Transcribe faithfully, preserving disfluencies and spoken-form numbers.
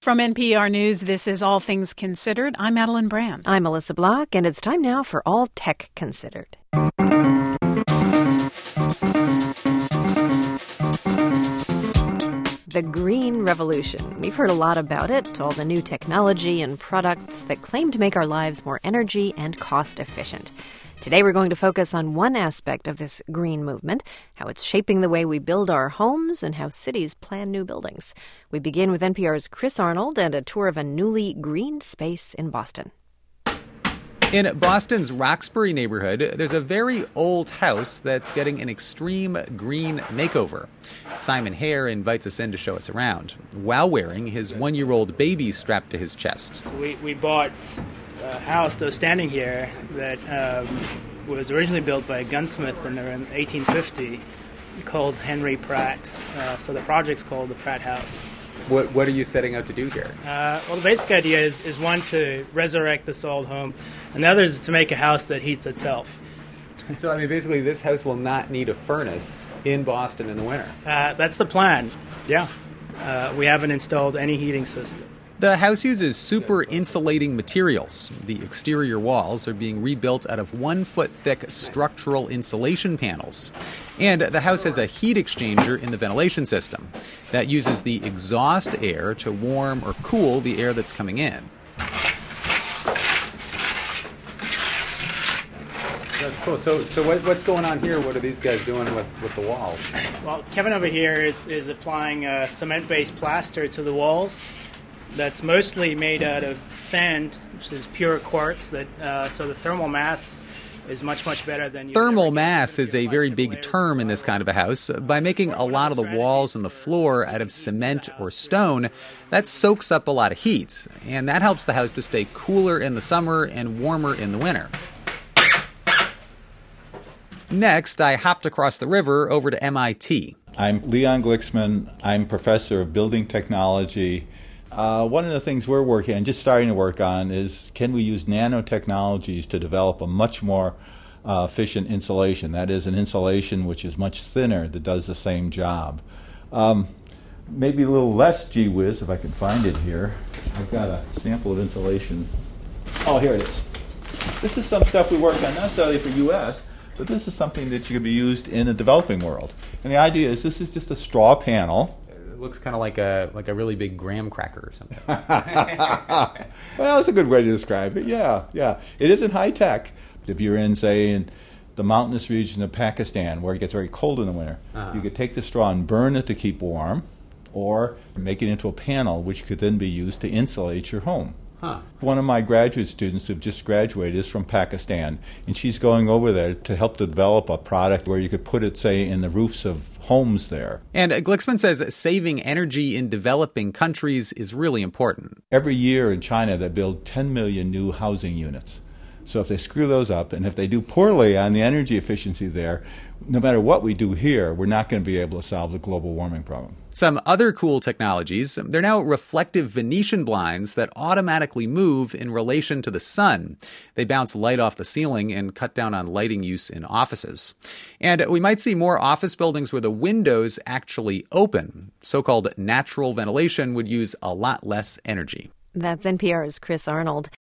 From N P R News, this is All Things Considered. I'm Madeline Brand. I'm Melissa Block, and it's time now for All Tech Considered. The green revolution. We've heard a lot about it, all the new technology and products that claim to make our lives more energy and cost efficient. Today we're going to focus on one aspect of this green movement, how it's shaping the way we build our homes and how cities plan new buildings. We begin with N P R's Chris Arnold and a tour of a newly greened space in Boston. In Boston's Roxbury neighborhood, there's a very old house that's getting an extreme green makeover. Simon Hare invites us in to show us around, while wearing his one-year-old baby strapped to his chest. So we, we bought a house that was standing here that um, was originally built by a gunsmith in around eighteen fifty called Henry Pratt. Uh, so the project's called the Pratt House. What what are you setting out to do here? Uh, well, the basic idea is, is one, to resurrect this old home, and the other is to make a house that heats itself. So, I mean, basically, this house will not need a furnace in Boston in the winter. Uh, that's the plan, yeah. Uh, we haven't installed any heating system. The house uses super insulating materials. The exterior walls are being rebuilt out of one-foot-thick structural insulation panels. And the house has a heat exchanger in the ventilation system that uses the exhaust air to warm or cool the air that's coming in. That's cool. So, so what, what's going on here? What are these guys doing with, with the walls? Well, Kevin over here is, is applying a cement-based plaster to the walls. That's mostly made out of sand, which is pure quartz. That uh, so the thermal mass is much, much better than you. Thermal mass is a very big term in this kind of a house. By making a lot of the walls and the floor out of cement or stone, that soaks up a lot of heat, and that helps the house to stay cooler in the summer and warmer in the winter. Next, I hopped across the river over to M I T. I'm Leon Glicksman. I'm professor of building technology. Uh, one of the things we're working on, just starting to work on, is can we use nanotechnologies to develop a much more uh, efficient insulation? That is, an insulation which is much thinner that does the same job. Um, maybe a little less gee whiz, if I can find it here. I've got a sample of insulation. Oh, here it is. This is some stuff we worked on, not necessarily for U S, but this is something that you could be used in the developing world. And the idea is this is just a straw panel. Looks kind of like a like a really big graham cracker or something. Well, that's a good way to describe it. Yeah, yeah. It isn't high tech. If you're in, say, in the mountainous region of Pakistan, where it gets very cold in the winter, uh-huh. you could take the straw and burn it to keep warm, or make it into a panel, which could then be used to insulate your home. Huh. One of my graduate students who just graduated is from Pakistan, and she's going over there to help to develop a product where you could put it, say, in the roofs of homes there. And Glicksman says saving energy in developing countries is really important. Every year in China, they build ten million new housing units. So if they screw those up, and if they do poorly on the energy efficiency there, no matter what we do here, we're not going to be able to solve the global warming problem. Some other cool technologies, they're now reflective Venetian blinds that automatically move in relation to the sun. They bounce light off the ceiling and cut down on lighting use in offices. And we might see more office buildings where the windows actually open. So-called natural ventilation would use a lot less energy. That's N P R's Chris Arnold.